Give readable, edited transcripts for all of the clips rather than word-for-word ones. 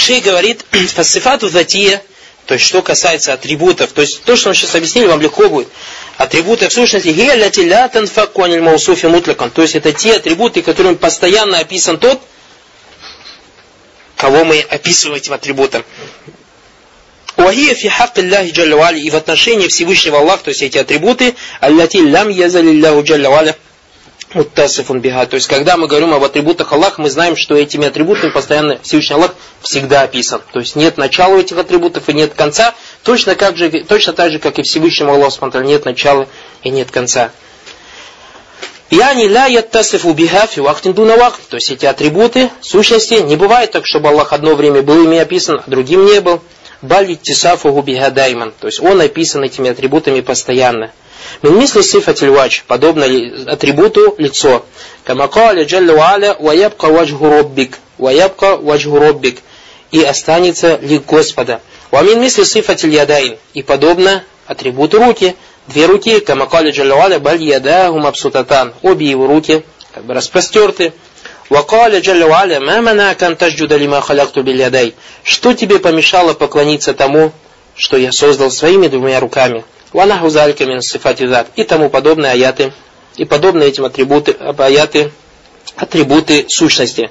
Шейх говорит, фассифату затия, то есть что касается атрибутов, то есть то, что мы сейчас объяснили, вам легко будет. Атрибуты в сущности, то есть это те атрибуты, которыми постоянно описан тот, кого мы описываем этим атрибутом. И в отношении Всевышнего Аллаха, то есть эти атрибуты, то есть когда мы говорим об атрибутах Аллаха, мы знаем, что этими атрибутами постоянно Всевышний Аллах всегда описан. То есть нет начала у этих атрибутов и нет конца, точно так же, как и Всевышнему Аллаху нет начала и нет конца. То есть эти атрибуты, сущности, не бывает так, чтобы Аллах одно время был ими описан, а другим не был. То есть он описан этими атрибутами постоянно. Мимисли сифатиль вадж, подобно атрибуту лицо. Камакаля джалла ва'аля ваябка ваджху роббик, и останется лик Господа. Вамин мисли сифатиль ядайн, и подобно атрибуту руки. Две руки, камакаля джалла ва'аля баль ядаху мабсутатан, обе его руки как бы распростерты. Вакаля джалла ва'аля ма манака ан таджуда лима халакту биль ядай. Что тебе помешало поклониться тому, что я создал своими двумя руками? И тому подобные аяты, и подобные этим атрибуты сущности.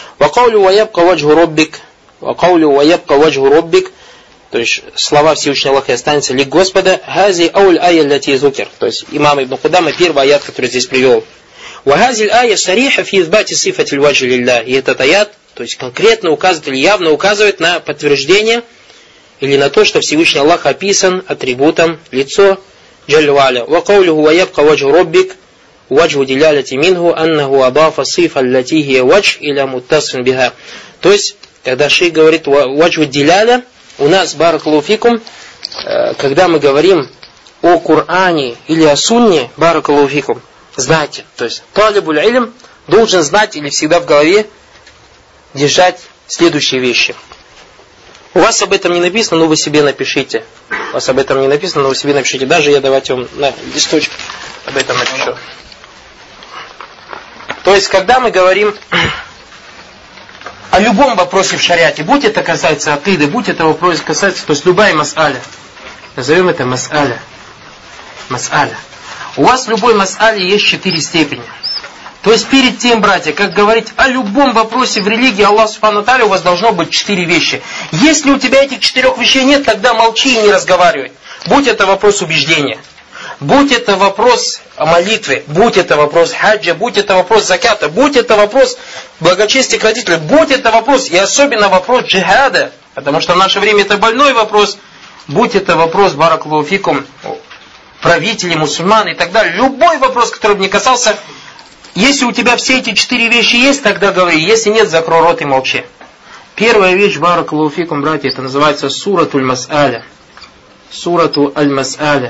То есть слова Всевышнего Аллаха и останется лик Господа. То есть имам Ибн Кудама, первый аят, который здесь привел. И этот аят, то есть конкретно указывает или явно указывает на подтверждение или на то, что Всевышний Аллах описан атрибутом лицо. Джалля ва'аля. Ва каулюху ва ябка ваджху роббик ваджху диляляти минху аннаху адафа сифа аллати хия вадж иля муттасфин биха. То есть, когда шейх говорит ваджху диляля, у нас, баракаллаху фикум, когда мы говорим о Коране или о Сунне, баракаллаху фикум, знайте, то есть талибуль илм должен знать или всегда в голове держать следующие вещи. У вас об этом не написано, но вы себе напишите. У вас об этом не написано, но вы себе напишите. Даже я давайте вам на листочек об этом напишу. То есть, когда мы говорим о любом вопросе в шариате, будь это касается акиды, будь это вопрос касается, то есть любая мас'аля, назовем это мас'аля. Мас'аля. У вас в любой мас'але есть 4 степени. То есть перед тем, братья, как говорить о любом вопросе в религии, Аллах Субхану ва Тааля, у вас должно быть 4 вещи. Если у тебя этих 4 вещей нет, тогда молчи и не разговаривай. Будь это вопрос убеждения, будь это вопрос молитвы, будь это вопрос хаджа, будь это вопрос заката, будь это вопрос благочестия к родителям, будь это вопрос, и особенно вопрос джихада, потому что в наше время это больной вопрос, будь это вопрос, баракаллаху фикум, правителей, мусульман и так далее. Любой вопрос, который бы не касался. Если у тебя все эти 4 вещи есть, тогда говори. Если нет, закрой рот и молчи. Первая вещь, баракаллаху фикум, братья, это называется суратуль мас'аля. Сурату аль-мас'аля.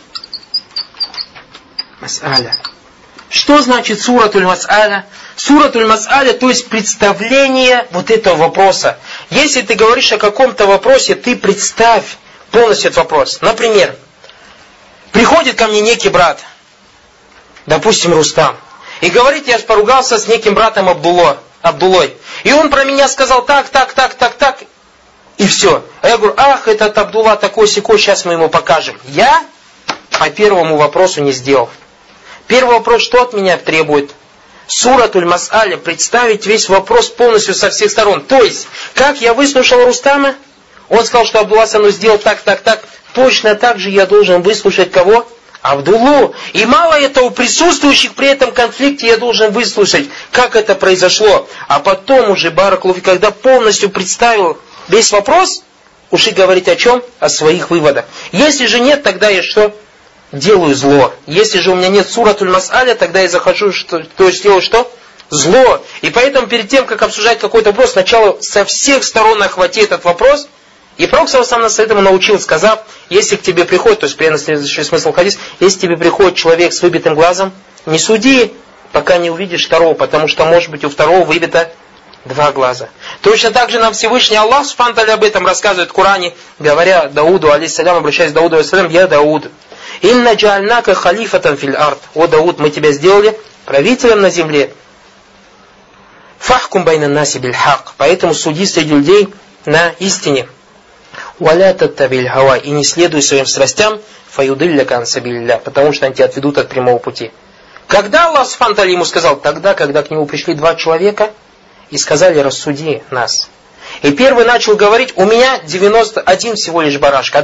Мас'аля. Что значит суратуль мас'аля? Суратуль мас'аля, то есть представление вот этого вопроса. Если ты говоришь о каком-то вопросе, ты представь полностью этот вопрос. Например, приходит ко мне некий брат, допустим, Рустам, и говорит, я поругался с неким братом Абдуллой. И он про меня сказал так, и все. А я говорю, ах, этот Абдулла такой-сякой, сейчас мы ему покажем. Я по первому вопросу не сделал. Первый вопрос, что от меня требует? Суратуль мас'аля, представить весь вопрос полностью со всех сторон. То есть, как я выслушал Рустама, он сказал, что Абдулла со мной сделал так. Точно так же я должен выслушать кого? Абдуллу. И мало этого, присутствующих при этом конфликте я должен выслушать, как это произошло. А потом уже, баракаллаху, когда полностью представил весь вопрос, уж и говорить о чем? О своих выводах. Если же нет, тогда я что? Делаю зло. Если же у меня нет суратуль мас'аля, тогда я захожу, то есть делаю что? Зло. И поэтому перед тем, как обсуждать какой-то вопрос, сначала со всех сторон охвати этот вопрос. И Пророк сам нас этому научил, сказав, если к тебе приходит, то есть примерно следующий смысл хадис, если к тебе приходит человек с выбитым глазом, не суди, пока не увидишь второго, потому что может быть у второго выбито 2 глаза. Точно так же нам Всевышний Аллах Субхану ва Тааля об этом рассказывает в Коране, говоря Дауду, алейхиссалям, обращаясь к Дауду, алейхиссалям, я Дауд, инна джаальнака халифатан фил ард, о Дауд, мы тебя сделали правителем на земле. Фахкум байна наси биль хак, поэтому суди среди людей на истине. «Валя таттабиль хава» и не следуй своим страстям, «фаюдилляка ан сабилилля», потому что они тебя отведут от прямого пути. Когда Аллах Субхану ва Тааля ему сказал? Тогда, когда к нему пришли два человека и сказали: рассуди нас. И первый начал говорить: у меня 91 всего лишь барашка,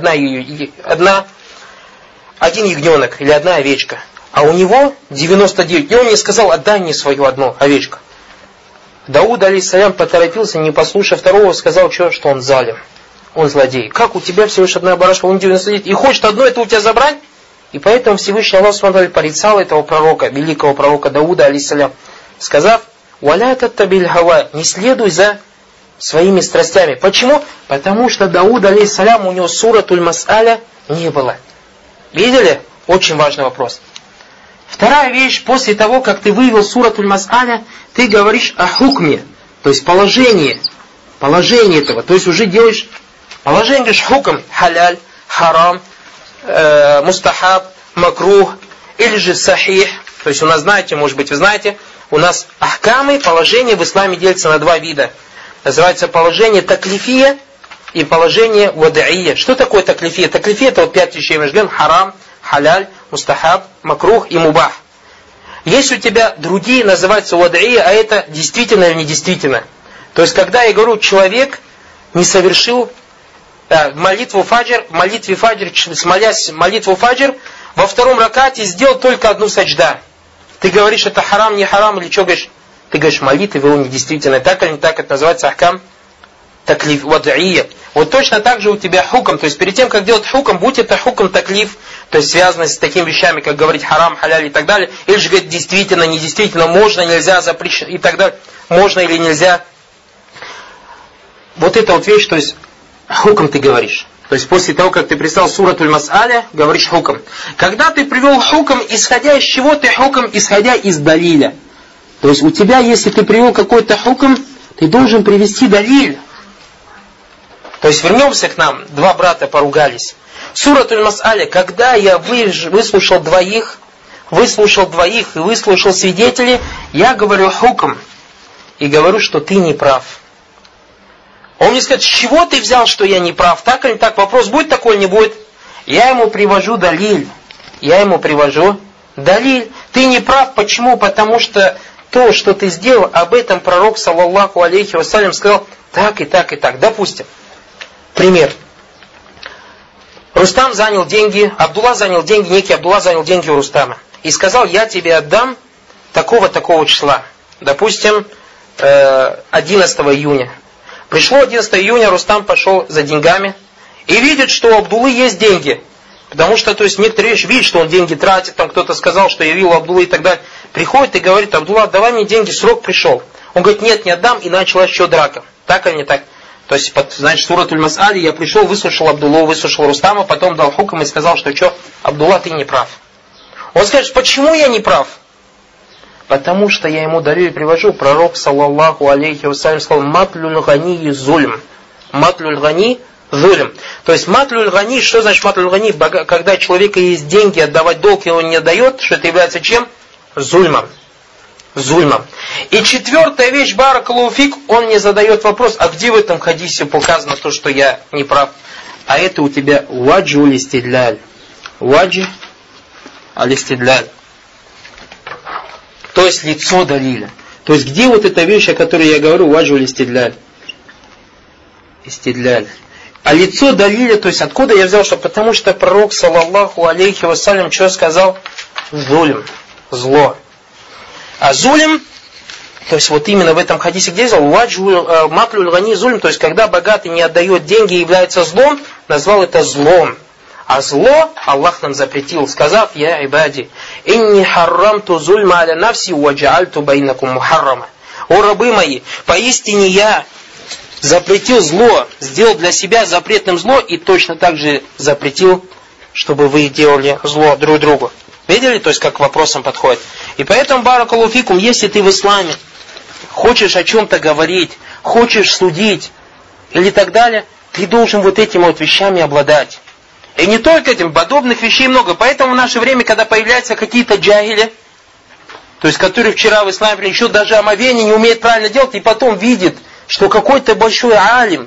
один ягненок или одна овечка. А у него 99. И он мне сказал: отдай мне свою одну овечку. Дауд алейхиссалям поторопился, не послушав второго, сказал, что он залим. Он злодей. Как у тебя всего лишь одна барашка, он 99, и хочет одно это у тебя забрать? И поэтому Всевышний Аллах Субхану порицал этого пророка, великого пророка Дауда алейхиссалям, сказав: «Валя таттабиль хава», не следуй за своими страстями. Почему? Потому что Дауд алейхиссалям, у него суратуль мас'аля не было. Видели? Очень важный вопрос. Вторая вещь, после того, как ты вывел суратуль мас'аля, ты говоришь о хукме, то есть положение этого, то есть уже делаешь положение, говоришь хукм, халяль, харам, мустахаб, макрух, или же сахих. То есть у нас, знаете, может быть, вы знаете, у нас ахкамы, положения в исламе делятся на два вида. Называется положение таклифия и положение вадаия. Что такое таклифия? Таклифия — это вот 5 вещей, мы ждем: харам, халяль, мустахаб, макрух и мубах. Есть у тебя другие, называются вадаия, а это действительно или недействительно. То есть, когда я говорю, человек не совершил молитве фаджр, смолясь молитву фаджр, во втором ракате сделал только одну саджда. Ты говоришь, это харам, не харам, или что говоришь? Ты говоришь, молитва его недействительная. Так или не так, это называется ахкам таклиф вадаия. Вот точно так же у тебя хукм. То есть перед тем, как делать хукм, будь это хукм таклиф, то есть связанный с такими вещами, как говорить харам, халяль и так далее, или же говорить действительно, недействительно, можно, нельзя, запрещено и так далее, можно или нельзя. Вот это вот вещь, то есть хукм ты говоришь. То есть после того, как ты прислал суратуль мас'аля, говоришь хукм. Когда ты привел хукм, исходя из чего ты хукм? Исходя из далиля. То есть у тебя, если ты привел какой-то хукм, ты должен привести далиль. То есть вернемся к нам. Два брата поругались. Суратуль мас'аля, когда я выслушал двоих и выслушал свидетелей, я говорю хукм. И говорю, что ты не прав. Он мне скажет: с чего ты взял, что я не прав? Так или не так? Вопрос будет такой или не будет? Я ему привожу далиль. Ты не прав. Почему? Потому что то, что ты сделал, об этом пророк, саллаллаху алейхи вассалям, сказал так и так и так. Допустим, пример. Рустам занял деньги, некий Абдулла занял деньги у Рустама. И сказал: я тебе отдам такого числа. Допустим, 11 июня. Пришло 11 июня, Рустам пошел за деньгами и видит, что у Абдуллы есть деньги. Потому что, то есть, некоторые вещи видят, что он деньги тратит, там кто-то сказал, что я видел Абдуллы и так далее. Приходит и говорит: Абдулла, давай мне деньги, срок пришел. Он говорит: нет, не отдам, и началась еще драка. Так или не так? То есть, значит, суратуль мас'али, я пришел, выслушал Абдуллу, выслушал Рустама, потом дал хукм и сказал, что Абдулла, ты не прав. Он скажет: почему я не прав? Потому что я ему дарю и привожу. Пророк, саллаллаху алейхи вассалям, сказал: матлюль гани зульм. Матлюль гани зульм. То есть матлюль гани, что значит матлюль гани? Когда у человека есть деньги, отдавать долг, и он не дает, что это является чем? Зульмом. И четвертая вещь, баракаллаху фик, он мне задает вопрос: а где в этом хадисе показано то, что я не прав? А это у тебя ваджу алистидляль. Ваджу алистидляль. То есть лицо далиля. То есть где вот эта вещь, о которой я говорю, ваджу алистидляль? Истидляль. А лицо далиля, то есть откуда я взял, что? Потому что пророк, саллаллаху алейхи вассалям, что сказал? Зулим. Зло. А зулим, то есть вот именно в этом хадисе, где взял? Матлюль гани зулим, то есть когда богатый не отдает деньги и является злом, назвал это злом. А зло Аллах нам запретил, сказав: я ибади, инни харрамту зульма аля нафси ва джаальту байнакум мухаррама. О рабы мои, поистине я запретил зло, сделал для себя запретным зло, и точно так же запретил, чтобы вы делали зло друг другу. Видели, то есть как к вопросам подходит. И поэтому, баракаллаху фикум, если ты в исламе хочешь о чем-то говорить, хочешь судить или так далее, ты должен вот этими вот вещами обладать. И не только этим, подобных вещей много. Поэтому в наше время, когда появляются какие-то джахили, то есть которые вчера в исламе еще даже омовение не умеет правильно делать, и потом видит, что какой-то большой алим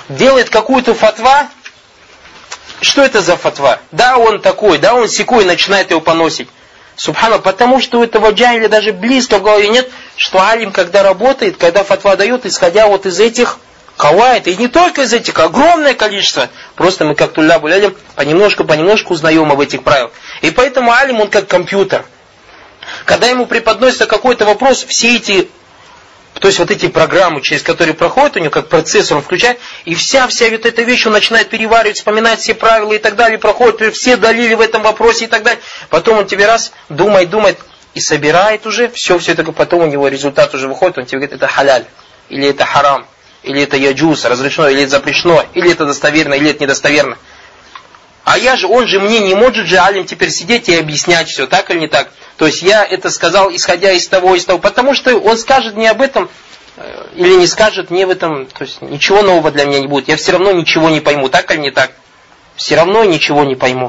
делает какую-то фатва. Что это за фатва? Да, он такой, да, он сякой, начинает его поносить. Субхана, потому что у этого джахиля даже близко в голове нет, что алим, когда работает, когда фатва дает, исходя вот из этих кавайд, и не только из этих, огромное количество. Просто мы как туллябуль алим понемножку узнаем об этих правилах. И поэтому алим, он как компьютер. Когда ему преподносится какой-то вопрос, все эти, то есть вот эти программы, через которые проходит у него, как процессор он включает, и вся вот эта вещь он начинает переваривать, вспоминать все правила и так далее, проходит все далили в этом вопросе и так далее. Потом он тебе раз думает и собирает уже, все это, потом у него результат уже выходит, он тебе говорит, это халяль, или это харам, или это яджуз, разрешено, или это запрещено, или это достоверно, или это недостоверно. А он же мне не может же алим теперь сидеть и объяснять все, так или не так. То есть я это сказал, исходя из того, потому что он скажет мне об этом, или не скажет мне в этом, то есть ничего нового для меня не будет. Я все равно ничего не пойму, так или не так. Все равно ничего не пойму.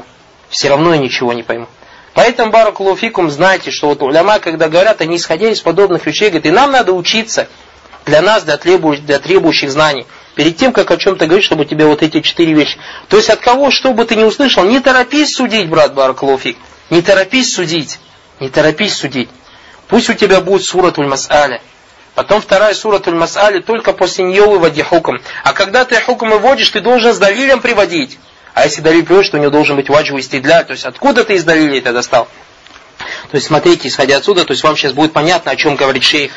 Поэтому, баракаллаху фикум, знайте, что вот уляма, когда говорят, они исходя из подобных вещей, говорят, и нам надо учиться, для нас, для требующих знаний. Перед тем, как о чем-то говорить, чтобы у тебя вот эти 4 вещи. То есть от кого, что бы ты ни услышал, не торопись судить, брат, баракаллаху фик. Не торопись судить. Пусть у тебя будет суратуль мас'аля. Потом вторая суратуль мас'аля, только после нее выводи хукм. А когда ты хукм выводишь, ты должен с далилем приводить. А если далиль приводишь, то у него должен быть ваджу истидляль. То есть откуда ты из далилей это достал? То есть смотрите, исходя отсюда, то есть вам сейчас будет понятно, о чем говорит шейх.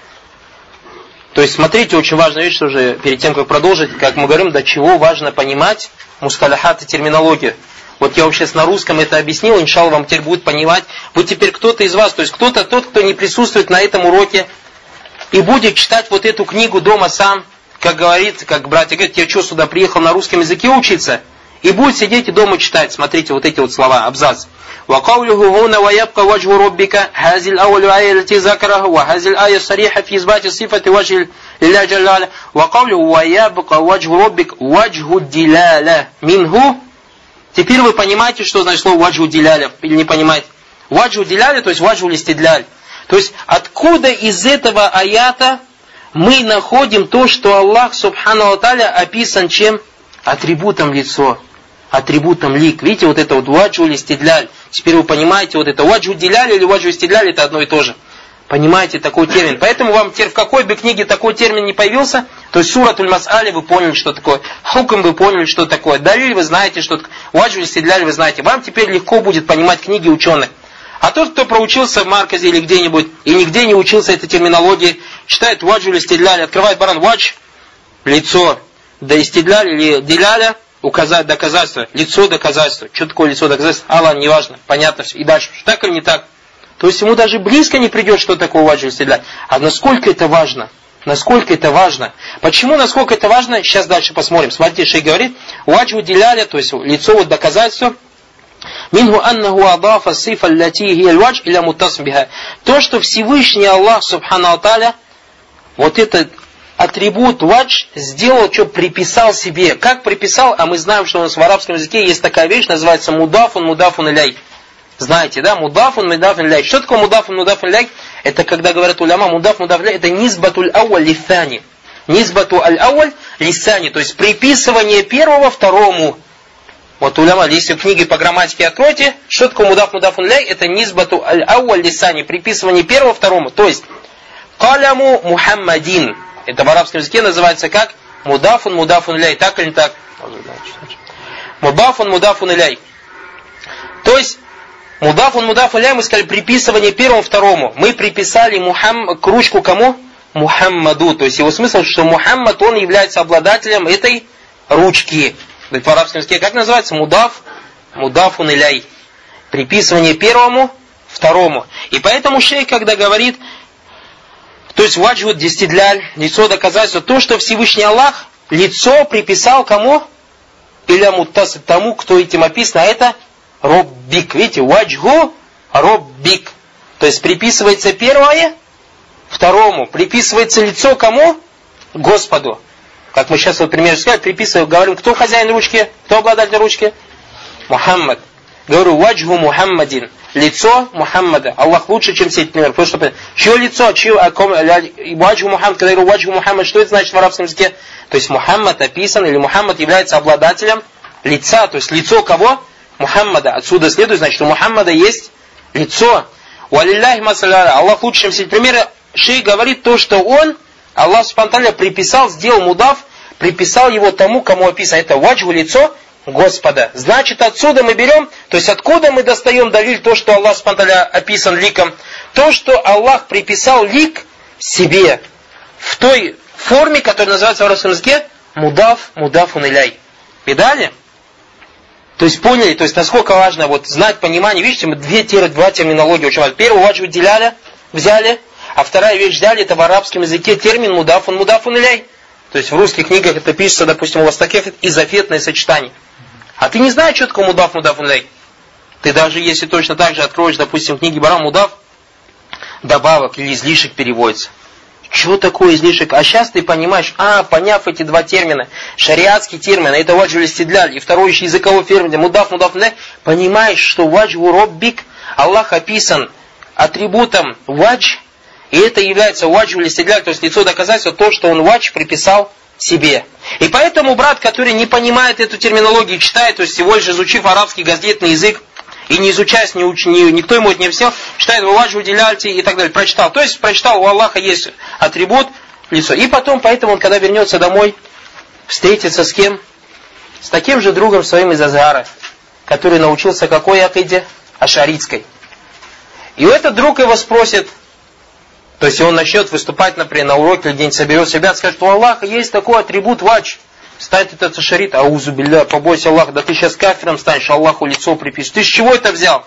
То есть смотрите, очень важная вещь, что уже перед тем, как продолжить, как мы говорим, до чего важно понимать мусталахат и терминологию. Вот я вам сейчас на русском это объяснил, иншаллах, вам теперь будет понимать. Вот теперь кто-то из вас, то есть кто-то тот, кто не присутствует на этом уроке, и будет читать вот эту книгу дома сам, как братья говорят, я что, сюда приехал на русском языке учиться? И будет сидеть и дома читать. Смотрите, вот эти вот слова, абзац. وقوله هنا ويبقى وجه ربك هذه الأول آية التي ذكرها وهذه الآية الصريحة في إثبات صفة وجه لله جل وعلا وقوله ويبقى وجه ربك وجه الدلالة منه. Теперь вы понимаете, что значит слово ваджу диляля, или не понимаете? Ваджу диляля, то есть ваджу листидляль. То есть откуда из этого аята мы находим то, что Аллах субхану ва тааля описан чем? Атрибутом лицо. Атрибутом лик. Видите, вот это вот ваджу листидляль. Теперь вы понимаете, вот это ваджу диляля или ваджу листидляль, это одно и то же. Понимаете такой термин. Поэтому вам теперь в какой бы книге такой термин не появился, то есть суратуль мас'аля вы поняли, что такое, хукм вы поняли, что такое, далиль вы знаете, что такое, ваджу листидляль вы знаете. Вам теперь легко будет понимать книги ученых. А тот, кто проучился в марказе или где-нибудь, и нигде не учился этой терминологии, читает ваджу листидляль, открывает баран вадж, лицо, да истидляль или диляля, указать доказательство, лицо доказательство. Что такое лицо доказательство? Аллах, неважно, понятно все. И дальше, так или не так. То есть ему даже близко не придет, что такое ваджу листидляль. А насколько это важно? Насколько это важно? Почему, насколько это важно? Сейчас дальше посмотрим. Смотрите, шейх говорит, ваджу диляля, то есть лицо вот доказательство, минху аннаху адафа сифа лати хия вадж иля муттасим биха. То, что Всевышний Аллах субхану ва тааля вот этот атрибут вадж сделал, что приписал себе. Как приписал? А мы знаем, что у нас в арабском языке есть такая вещь, называется мудафун иляй. Знаете, да? Мудафун иляй. Что такое мудафун иляй? Это когда говорят уляма, мудафун иляй, это низбатуль ауаль лифани. Низбату аль-ауаль лисани. То есть приписывание первого второму. Вот уляма, если в книге по грамматике откройте, что такое мудафун иляй? Это низбату аль-ауаль лисани. Приписывание первого второму. То есть, каляму Мухаммадин. Это в арабском языке называется как мудафун иляй. Так или не так? Мудафун иляй. То есть, мудафун иляй, мы сказали, приписывание первому второму. Мы приписали кружку кому? Мухаммаду. То есть, его смысл, что Мухаммад, он является обладателем этой ручки. В арабском языке как называется? Мудафун иляй. Приписывание первому второму. И поэтому шейх, когда говорит, то есть ваджу дистидляль, лицо доказательства, то, что Всевышний Аллах лицо приписал кому? Иля муттас, тому, кто этим описан, а это роббик. Видите, ваджгу роббик. То есть приписывается первое второму. Приписывается лицо кому? Господу. Как мы сейчас, вот, пример сказали, приписываем, говорим, кто хозяин ручки? Кто обладатель ручки? Мухаммад. Говорю, ваджгу Мухаммадин. лицо Мухаммада. Аллах лучше, чем все эти примеры. Потому что чье лицо, ваджху Мухаммад, когда я говорю ваджху Мухаммад, что это значит в арабском языке? То есть Мухаммад описан, или Мухаммад является обладателем лица. То есть лицо кого? Мухаммада. Отсюда следует, значит, у Мухаммада есть лицо. Валилляхи масаля. Аллах лучше, чем все эти примеры. Шейх говорит то, что он, Аллах субхану приписал, сделал мудаф, приписал его тому, кому описано. Это ваджху, лицо Господа. Значит, отсюда мы берем, то есть откуда мы достаем далиль, то, что Аллах субхану описан ликом, то, что Аллах приписал лик себе в той форме, которая называется в арабском языке мудаф, мудафун иляй. Видали? То есть поняли, то есть насколько важно вот знать понимание. Видите, мы два терминологии очень важны. Первую ваджху диляля взяли, а вторая вещь взяли, это в арабском языке термин мудафун, мудафун иляй. То есть в русских книгах это пишется, допустим, у вас такие изофетные сочетания. А ты не знаешь, что такое мудаф, мудафун иляй. Ты даже если точно так же откроешь, допустим, книги Барам, мудаф, добавок или излишек переводится. Что такое излишек? А сейчас ты понимаешь, поняв эти два термина, шариатский термин, это ваджху листидляль, и второй еще языковой термин, мудаф, мудафун иляй, понимаешь, что ваджху роббик, Аллах описан атрибутом вадж, и это является ваджху листидляль, то есть лицо доказательства, то, что он вадж приписал себе. И поэтому брат, который не понимает эту терминологию, читает, то есть всего лишь изучив арабский газетный язык, и не изучаясь, никто ему это не объяснял, читает ваджху диляльти и так далее, прочитал. То есть прочитал, у Аллаха есть атрибут, лицо. И потом, поэтому он, когда вернется домой, встретится с кем? С таким же другом своим из Азгара, который научился какой акиде? Ашаритской. И этот друг его спросит, то есть он начнет выступать, например, на уроке, или где-нибудь соберет себя, скажет, у Аллаха есть такой атрибут вадж. Станет этот ашарит, аузу билля, побойся Аллаха, да ты сейчас кафиром станешь, Аллаху лицо припишешь. Ты с чего это взял?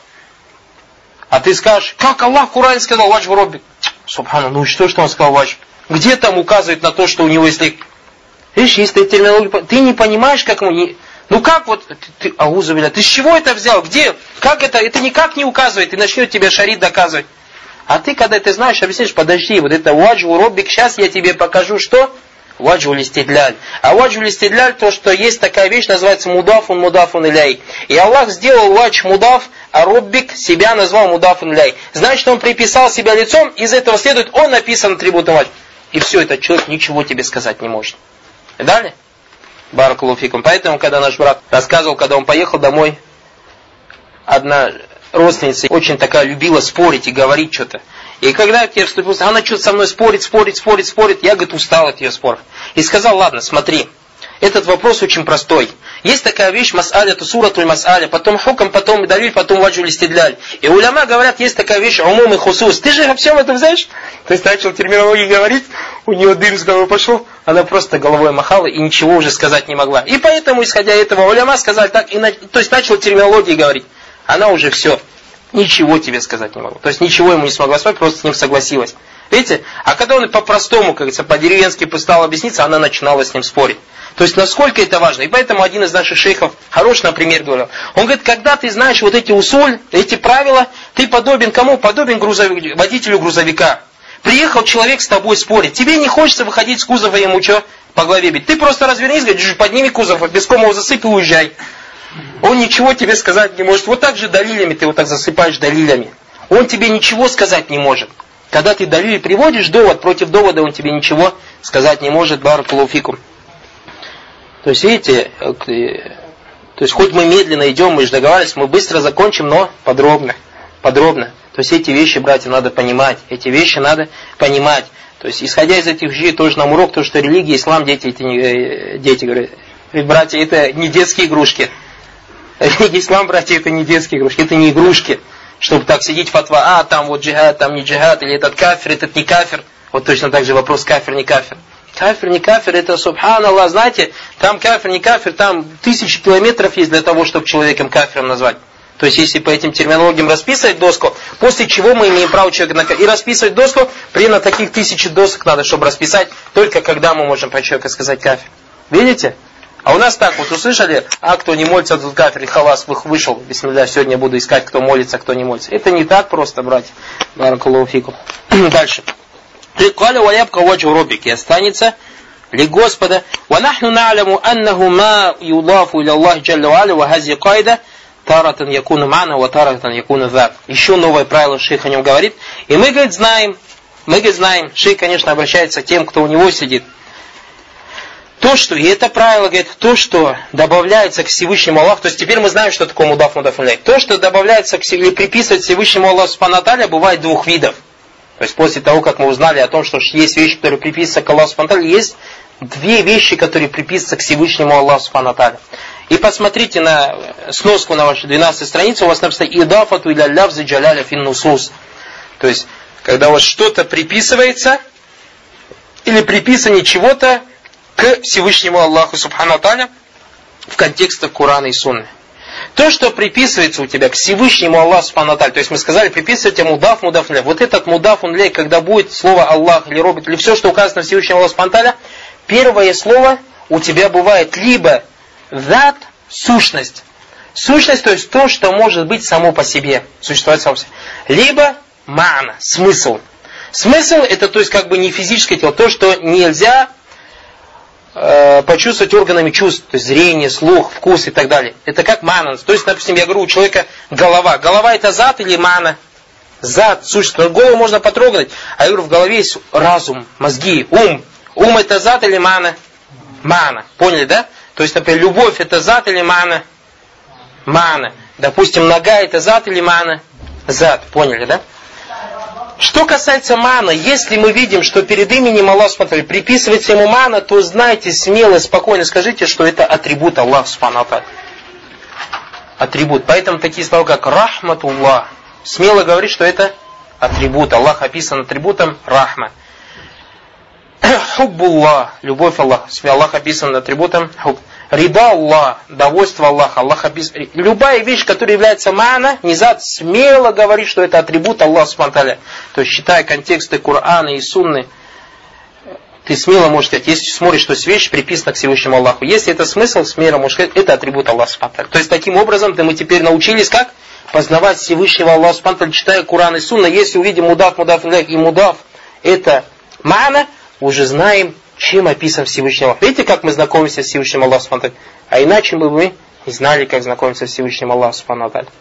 А ты скажешь, как Аллах в Коране сказал вадж в роббик? Субхану, ну и что он сказал вадж? Где там указывает на то, что у него есть лик? Видишь, есть терминология, ты не понимаешь, как ему... Ну как вот, ты аузу билля, ты с чего это взял? Где? Как это? Это никак не указывает, и начнет тебе шарит доказывать. А ты, когда ты знаешь, объяснишь, подожди, вот это ваджху роббик, сейчас я тебе покажу, что? Ваджху листидляль. А ваджху листидляль, то, что есть такая вещь, называется мудафун, мудафун иляй. И Аллах сделал вадж мудаф, а роббик себя назвал мудафун иляй. Значит, он приписал себя лицом, из этого следует, он написан атрибутом вадж. И все, этот человек ничего тебе сказать не может. Далее? Баракаллаху фикум. Поэтому, когда наш брат рассказывал, когда он поехал домой, одна родственница очень такая любила спорить и говорить что-то. И когда я вступился, она что-то со мной спорит. Я, говорит, устал от ее споров. И сказал, ладно, смотри, этот вопрос очень простой. Есть такая вещь, мас'аля, это суратуль мас'аля, потом хукам, потом далиль, потом ваджху листидляль. И уляма говорят, есть такая вещь, умум и хусус. Ты же обо всем этом знаешь? То есть начал терминологию говорить, у нее дым с головы пошел, она просто головой махала и ничего уже сказать не могла. И поэтому, исходя из этого, уляма сказали так, то есть начал терминологию говорить. Она уже все, ничего тебе сказать не могла. То есть ничего ему не смогла сказать, просто с ним согласилась. Видите? А когда он по-простому, как говорится, по-деревенски стал объясниться, она начинала с ним спорить. То есть насколько это важно. И поэтому один из наших шейхов, хороший, например, говорил, он говорит, когда ты знаешь вот эти усуль, эти правила, ты подобен кому? Подобен водителю грузовика. Приехал человек с тобой спорить, тебе не хочется выходить с кузова ему что? По голове бить. Ты просто развернись, говоришь, подними кузов, песком его засыпь и уезжай. Он ничего тебе сказать не может. Вот так же далилями, ты вот так засыпаешь далилями. Он тебе ничего сказать не может. Когда ты далили приводишь довод, против довода он тебе ничего сказать не может. Баракаллаху фикум. То есть, видите, то есть хоть мы медленно идем, мы же договаривались, мы быстро закончим, но подробно. То есть эти вещи, братья, надо понимать. Эти вещи надо понимать. То есть, исходя из этих вещей, тоже нам урок, то, что религия, ислам, дети, говорят, братья, это не детские игрушки. Религия, ислам, братья, это не детские игрушки, это не игрушки. Чтобы так сидеть фатва, там вот джихад, там не джихад, или этот кафир, этот не кафир. Вот точно так же вопрос кафир, не кафир. Кафир, не кафир, это субханаллах, знаете, там кафир, не кафир, там 1000 километров есть для того, чтобы человеком кафиром назвать. То есть, если по этим терминологиям расписывать доску, после чего мы имеем право человека и расписывать доску, примерно таких 1000 досок надо, чтобы расписать, только когда мы можем про человека сказать кафир. Видите? А у нас так вот услышали, кто не молится, тут кафир, и халас вышел, бисмилля, сегодня буду искать, кто молится, кто не молится. Это не так просто, братья. Баракаллаху фикум. Дальше. Каля ваябка ваджху роббик, и останется ли Господа. Ва нахну на'ламу аннаху ма юдафу иля Аллахи джалля ва аля, ва хази кайда таратан якуна мана, ва таратан якуна зат. Еще новое правило шейх о нем говорит. И мы, говорит, знаем, шейх, конечно, обращается к тем, кто у него сидит. То, что, и это правило, говорит, то, что добавляется к Всевышнему Аллаху, то есть теперь мы знаем, что такое мудаф иляйх. То, что добавляется или приписывает Всевышнему Аллаху субхану ва тааля, бывает двух видов. То есть после того, как мы узнали о том, что есть вещи, которые приписываются к Аллаху субхану ва тааля, есть две вещи, которые приписываются к Всевышнему Аллаху субхану ва тааля. И посмотрите на сноску на вашей 12 странице, у вас написано «Идафату иля лявзи джаляля фин нусус». То есть, когда у вас что-то приписывается, или приписывание чего-то к Всевышнему Аллаху субхану ва тааля в контекстах Корана и Сунны. То, что приписывается у тебя к Всевышнему Аллаху субхану ва тааля, то есть мы сказали, приписывайте мудаф иляйх. Вот этот мудаф иляйх, когда будет слово Аллах или робот, или все, что указано Всевышнему Аллаху субхану ва тааля, первое слово у тебя бывает либо зат, сущность. Сущность, то есть то, что может быть само по себе, существовать само по себе. Либо ма'на, смысл. Смысл это, то есть как бы не физическое тело, то, что нельзя почувствовать органами чувств, то есть зрение, слух, вкус и так далее. Это как ма'на. То есть, допустим, я говорю, у человека голова. Голова это зат или ма'на? Зат, сущность. Голову можно потрогать, а я говорю, в голове есть разум, мозги, ум. Ум это зат или ма'на? Ма'на. Поняли, да? То есть, например, любовь это зат или ма'на? Ма'на. Допустим, нога это зат или ма'на? Зат. Поняли, да? Что касается мана, если мы видим, что перед именем Аллаха субхану ва тааля приписывается ему мана, то знайте, смело, спокойно скажите, что это атрибут Аллаха субхану ва тааля. Атрибут. Поэтому такие слова, как рахматуллах, смело говорить, что это атрибут. Аллах описан атрибутом рахма. Хуббуллах, любовь Аллаха. Аллах описан атрибутом хубб. Рида Аллах, довольство Аллаха. Аллах описан. Любая вещь, которая является ма'на, низат, смело говорит, что это атрибут Аллаха субхану ва тааля. То есть, считая контексты Корана и Сунны, ты смело можешь сказать, если смотришь, что вещь приписана к Всевышнему Аллаху. Если это смысл, смело можешь сказать, это атрибут Аллаха субхану ва тааля. То есть, таким образом, мы теперь научились как? Познавать Всевышнего Аллаха субхану ва тааля, читая Коран и Сунна. Если увидим мудаф иляйх и мудаф это ма'на, уже знаем, чем описан Всевышний Аллах. Видите, как мы знакомимся с Всевышним Аллахом субхану ва тааля? А иначе бы мы не знали, как знакомиться с Всевышним Аллахом субхану ва тааля.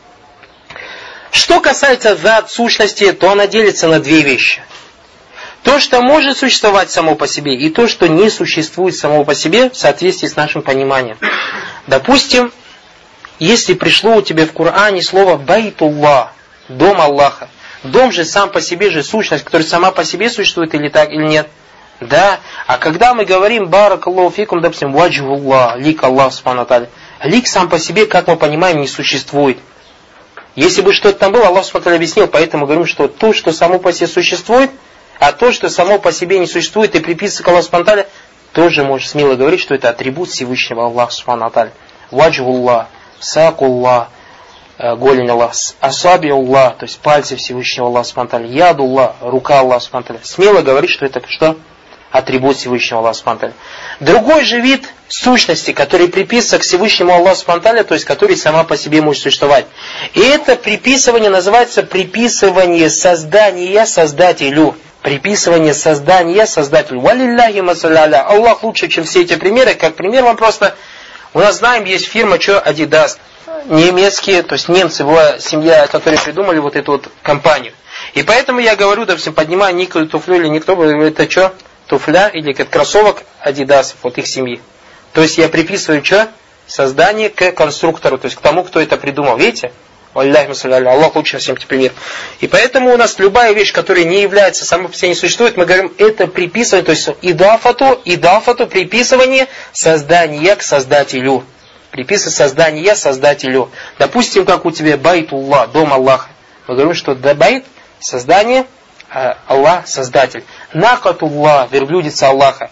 Что касается зат сущности, то она делится на две вещи. То, что может существовать само по себе, и то, что не существует само по себе в соответствии с нашим пониманием. Допустим, если пришло у тебя в Коране слово «байтуллах», дом Аллаха. Дом же сам по себе же сущность, которая сама по себе существует или так, или нет. Да, а когда мы говорим баракаллаху фикум, допустим, ваджхуллах, лик Аллах субхану ва тааля, лик сам по себе, как мы понимаем, не существует. Если бы что-то там было, Аллах субхану ва тааля объяснил, поэтому говорим, что то, что само по себе существует, а то, что само по себе не существует и приписывается к Аллаху субхану ва тааля, тоже можешь смело говорить, что это атрибут Всевышнего Аллаха субхану ва тааля. Ваджхуллах, сакуллах, голень Аллах, асабиуллах, то есть пальцы Всевышнего Аллаха субхану ва тааля, ядуллах, рука Аллаха субхану ва тааля. Смело говорить, что это что? Атрибут Всевышнего Аллаха субхану ва тааля. Другой же вид сущности, который приписывается к Всевышнему Аллаху субхану ва тааля, то есть который сама по себе может существовать. И это приписывание называется приписывание создания Создателю. Приписывание создания Создателю. Валилляхи масалляля. Аллах лучше, чем все эти примеры. Как пример вам просто... У нас знаем, есть фирма, что Adidas. Немецкие, то есть немцы, была семья, которые придумали вот эту вот компанию. И поэтому я говорю, допустим, поднимаю никакую туфлю или никто, это что? Туфля или как кроссовок Adidas, вот их семьи. То есть я приписываю что? Создание к конструктору, то есть к тому, кто это придумал. Видите? Аллах лучше всем пример. И поэтому у нас любая вещь, которая не является, сама по себе не существует, мы говорим, это приписывание, то есть идафату, приписывание создания к Создателю. Приписывать создание Создателю. Допустим, как у тебя байтуллах, дом Аллаха. Мы говорим, что байт, создание, Аллах, Создатель. Накатуллах, верблюдица Аллаха.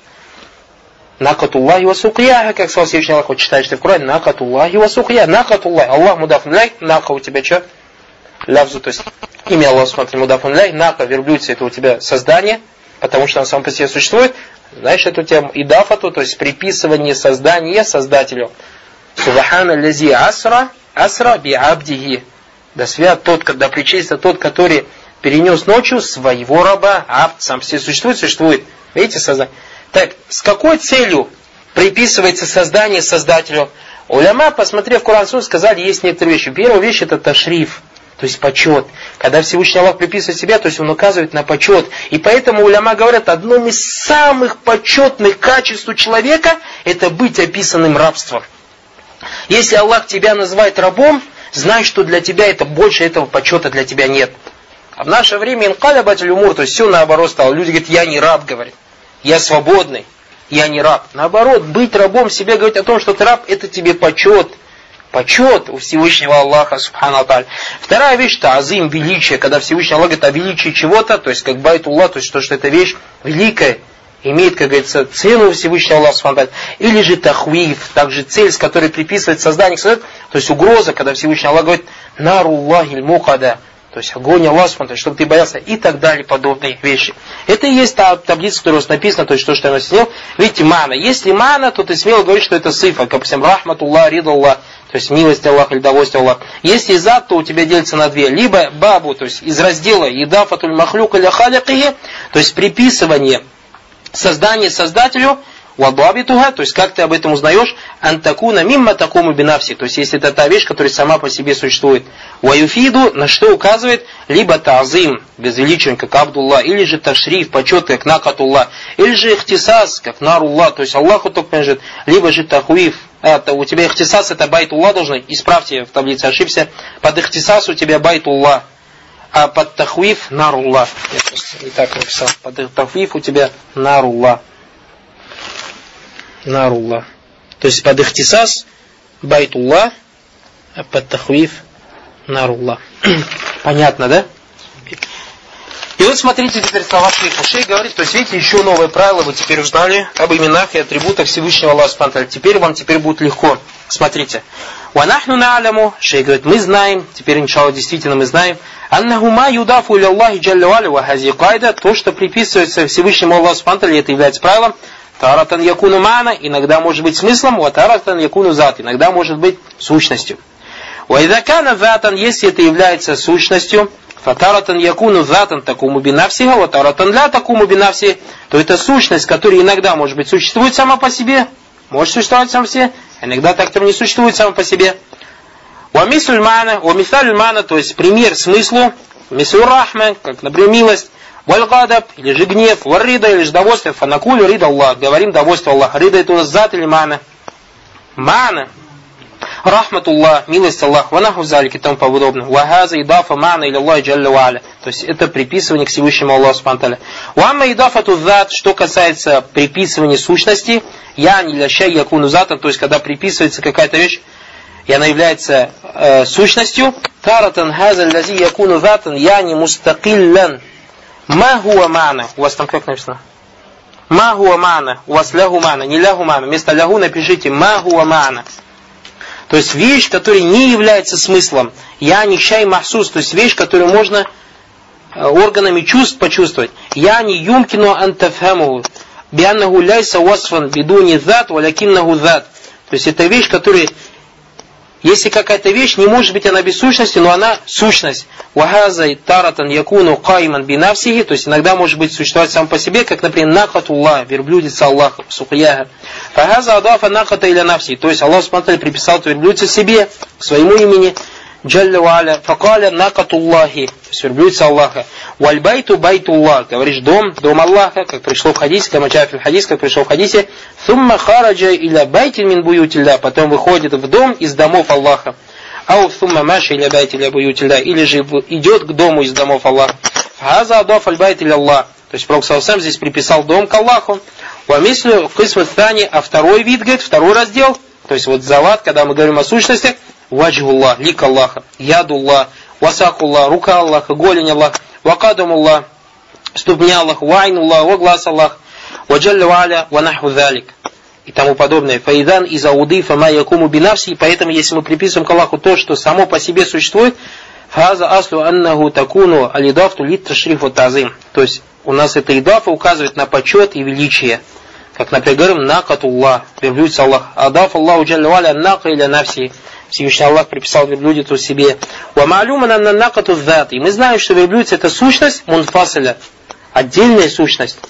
Накатуллахи ва сукьяха, как сказал Всевышний Аллах, вот читаешь ты в Коране, накатуллахи ва сукья, накатуллах, Аллах мудаф иляйх, нака у тебя что? Лавзу, то есть имя Аллаха, смотри, мудаф иляйх, нака, верблюдица, это у тебя создание, потому что оно само по себе существует, значит, это у тебя идафату, то есть приписывание создания Создателю. Субхана лази асра би абдихи. Да свят тот, когда причастится тот, который перенес ночью своего раба, абд сам по себе существует. Видите, создание. Так, с какой целью приписывается создание Создателю? Уляма, посмотрев Коран, сказали, есть некоторые вещи. Первая вещь это ташриф, то есть почет. Когда Всевышний Аллах приписывает себя, то есть он указывает на почет. И поэтому уляма говорят, одно из самых почетных качеств у человека это быть описанным рабством. Если Аллах тебя называет рабом, знай, что для тебя это больше этого почета для тебя нет. А в наше время инкалябат аль-умур, то есть все наоборот стало. Люди говорят, я не раб, говорят, я свободный. Я не раб. Наоборот, быть рабом, себе говорить о том, что ты раб, это тебе почет. Почет у Всевышнего Аллаха, субхану аталь. Вторая вещь, это азим, величие. Когда Всевышний Аллах говорит о величии чего-то, то есть как байтуллах, то есть то, что эта вещь великая, имеет, как говорится, цену у Всевышнего Аллаха, субхану аталь. Или же тахвиф, также цель, с которой приписывает создание, то есть угроза, когда Всевышний Аллах говорит наруллахиль мухада. То есть огонь Аллаха, чтобы ты боялся, и так далее, подобные вещи. Это и есть та таблица, которая у нас написана, то есть то, что я снял. Видите, мана. Если мана, то ты смело говоришь, что это сифа, как, допустим, рахматуллах, ридаллах, то есть милость Аллаха или довольствие Аллаха. Если зад, то у тебя делится на две. Либо бабу, то есть из раздела идафатуль махлюк или халякихи, то есть приписывание создания создателю, вадабитуха, то есть как ты об этом узнаешь, антакуна мимма такому бинавси, то есть если это та вещь, которая сама по себе существует. Ваюфиду, на что указывает, либо та'зим, безвеличие, как Абдулла, или же ташриф, почет, как накатулла, или же ихтисас, как нарулла, то есть Аллаху только принадлежит, либо же тахуиф, у тебя ихтисас это байтулла должен, исправьте, в таблице ошибся, под ихтисас у тебя байтулла, а под тахуиф нарулла. Я просто не так написал, под тахуиф у тебя нарулла. Нарулла. То есть под ихтисас байтулла, а под тахвиф нарулла. Понятно, да? И вот смотрите теперь слова шейха. Шейх говорит, то есть видите, еще новое правило вы теперь узнали об именах и атрибутах Всевышнего Аллаха субхану ва тааля. Теперь вам будет легко. Смотрите. Ванахну на'ляму. Шейх говорит, мы знаем, теперь иншалла действительно мы знаем, аннаху ма юдафу иля Аллахи джалля ва аля ва хази кайда, то, что приписывается Всевышнему Аллаху субхану ва тааля, это является правилом. Таратан якуну мана, иногда может быть смыслом, ва таратан якуну зат, иногда может быть сущностью. Ва идакана затан, если это является сущностью, фатаратан якуну затан такому бинавсиха, ва таратан ля такому бинавси, то это сущность, которая иногда может быть существует сама по себе, может существовать сама по себе, иногда так не существует сама по себе. Ва мислюль мана, то есть пример смыслу, мислюр рахма, как, например, милость, валь-гадаб, или же гнев, вар-рида, или же довольствие, фанакулю рида Аллах, говорим довольствие Аллаха. Рида это у нас зат или мана? Мана. Рахматуллах, милость Аллах, ванаху залик и тому подобное. Вахаза идафа мана или Аллах джалля ва аля. То есть это приписывание к Всевышнему Аллаху субхану ва тааля. Уамма идафату зат, что касается приписывания сущности, яни ля шай якуну затан, то есть когда приписывается какая-то вещь, и она является сущностью, таратан хаза лази якуну затан, яни мустакиллян. Ма хуа мана. У вас там как написано? Ма хуа мана. У вас лягу мана. Не лягу мана. Вместо лягу напишите ма хуа мана. То есть вещь, которая не является смыслом. Я не шай махсус. То есть вещь, которую можно органами чувств почувствовать. Я не юмкину антафхаму. Бианнаху ляйса васфан бидуни зат валякиннаху зат. То есть это вещь, которая... Если какая-то вещь, не может быть она без сущности, но она сущность. Вахазай таратан якуну кайман бинавсихи, то есть иногда может быть существовать сам по себе, как, например, накатуллах, верблюдица Аллаха, сухаяха. Фахаза адафа наката иля навси, то есть Аллах субхану ва тааля приписал верблюдица себе, к своему имени, джалля ва аля, факаля накатуллахи, то есть верблюдица Аллаха. Вальбайту байтуллах, говоришь дом Аллаха, как пришло в хадисе, камачафиль хадис, как пришло в хадисе, сумма хараджа иля байтин мин буютилля, потом выходит в дом из домов Аллаха. Ау сумма маша иля байтин иля буютилля, или же идет к дому из домов Аллаха. Фаза адаф аль байт иля Аллах, то есть Пророк сам здесь приписал дом к Аллаху. Вамислю кисмат тани, а второй вид, говорит, второй раздел, то есть вот зават, когда мы говорим о сущности, ваджхуллах, лик Аллаха, ядуллах, васакуллах, рука Аллаха, голень Аллаха, вакадамуллах, ступня Аллах, вайнуллах, воглас Аллах, ваджалля ва аля, ванаху залик и тому подобное. Фаидан из аудифа ма якуму бинавси, поэтому если мы приписываем к Аллаху то, что само по себе существует, фаза аслу аннаху такуну алидафту лит ташрифу тазим. То есть у нас эта идафа указывает на почет и величие. Как, например, говорим, накатуллах, верблюдица Аллах. Адаф Аллаху джалля ва аля нака иля навси. Всевышний Аллах приписал верблюдицу себе. Ва ма'люман анна накату зат. И мы знаем, что верблюдица это сущность мунфасиля, отдельная сущность.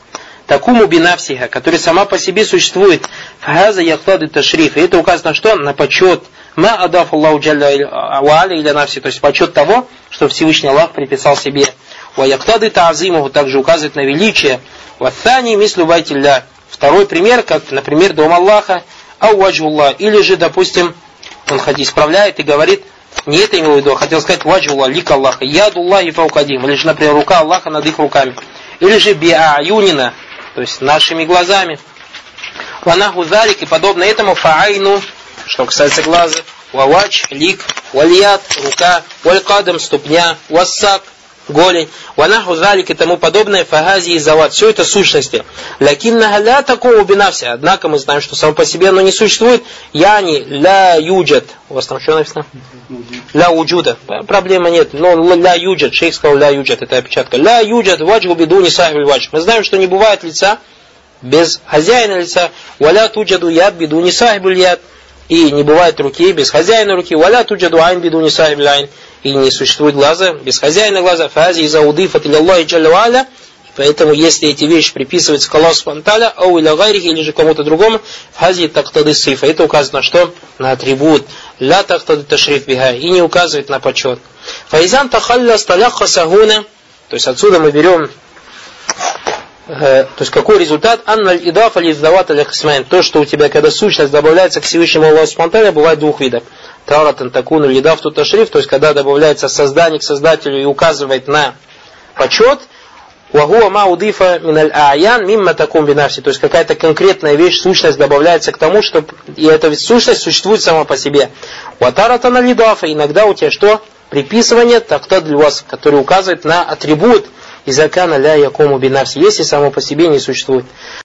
такуму бинавсиха, которая сама по себе существует, фахаза яхтады ташриф. И это указано на что? На почет. Ма адаф Аллаху джалля ва аля иля навси, то есть почет того, что Всевышний Аллах приписал себе. Ва яхтады та'азимуху, также указывает на величие. Ва thani мислю байтилля. Второй пример, как, например, дом Аллаха, ау ваджуллах, или же, допустим, он исправляет и говорит, не это имел в виду, а хотел сказать ваджуллах, лик Аллаха, ядуллахи фаукадим, или же, например, рука Аллаха над их руками, или же би'аюнина, то есть нашими глазами. Ванаху залик, и подобно этому фаайну, что касается глаза, вавач, лик, вальят, рука, валькадам, ступня, вассак, голень, ванаху залик и тому подобное, фагази и зават. Все это сущности. Лякинна ля такого бинався. Однако мы знаем, что само по себе оно не существует. Яни ля юджат. У вас там что написано? Ля уджуда. Проблемы нет. Но ля юджат. Шейх сказал ля юджат. Это опечатка. Ля юджат ваджгу бидуни сахиб ваджг. Мы знаем, что не бывает лица без хозяина лица. Валя туджаду яд бидуни сахиб яд. И не бывает руки без хозяина руки. Валя туджаду айн бидуни сахиб айн. И не существует глаза без хозяина глаза. Фази из аудифат или Аллахи джалля ва'аля. Поэтому, если эти вещи приписываются к Аллаху субхану ва тааля, ау иля гайрихи, или же кому-то другому, фази тактады сифа. Это указано на что? На атрибут. Ля тактады ташриф биха. И не указывает на почет. Фаизан тахалля сталяха сагуна. То есть отсюда мы берем, то есть какой результат? Анналь идафа лиздават аль-хисмайн. То, что у тебя, когда сущность добавляется к Всевышнему Аллаху субхану ва тааля, бывает двух видов. Таратан такуну лидав тут ташриф, то есть когда добавляется создание к создателю и указывает на почет, вагуа ма удифа миналь аян мимма такум бинавси, то есть какая-то конкретная вещь, сущность добавляется к тому, что и эта сущность существует сама по себе. Ватаратан лидафа, иногда у тебя что? Приписывание тактад львас, который указывает на атрибут изакана ля якому бинавси, если само по себе не существует.